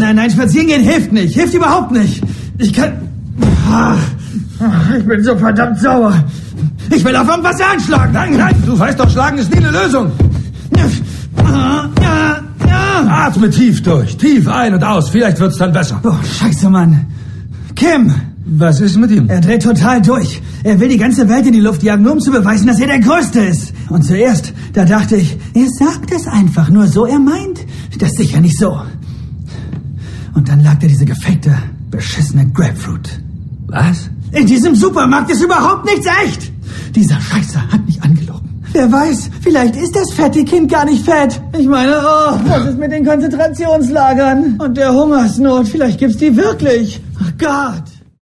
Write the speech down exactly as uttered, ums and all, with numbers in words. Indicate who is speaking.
Speaker 1: nein, nein, spazieren gehen hilft nicht. Hilft überhaupt nicht. Ich kann... Ach, ich bin so verdammt sauer. Ich will auf irgendwas anschlagen.
Speaker 2: Nein, nein, du weißt doch, schlagen ist nie eine Lösung.
Speaker 1: Ja, ja, ja.
Speaker 2: Atme tief durch. Tief ein und aus. Vielleicht wird's dann besser.
Speaker 1: Oh, scheiße, Mann. Kim.
Speaker 2: Was ist mit ihm?
Speaker 1: Er dreht total durch. Er will die ganze Welt in die Luft jagen, nur um zu beweisen, dass er der Größte ist. Und zuerst, da dachte ich, er sagt es einfach nur so, er meint das sicher nicht so. Und dann lag da diese gefakte, beschissene Grapefruit.
Speaker 2: Was?
Speaker 1: In diesem Supermarkt ist überhaupt nichts echt. Dieser Scheißer hat mich angelogen. Wer weiß, vielleicht ist das fette Kind gar nicht fett. Ich meine, oh, was ist mit den Konzentrationslagern? Und der Hungersnot, vielleicht gibt's die wirklich. Ach Gott.